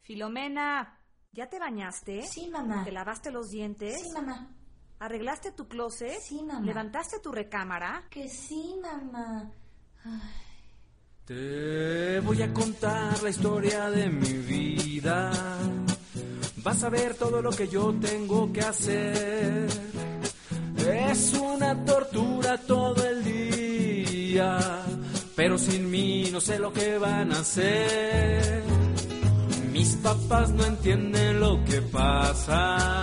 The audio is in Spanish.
Filomena, ¿ya te bañaste? Sí, mamá. ¿Te lavaste los dientes? Sí, mamá. ¿Arreglaste tu closet? Sí, mamá. ¿Levantaste tu recámara? Que sí, mamá. Ay. Te voy a contar la historia de mi vida. Vas a ver todo lo que yo tengo que hacer. Es una tortura todo el día, pero sin mí no sé lo que van a hacer. Mis papás no entienden lo que pasa.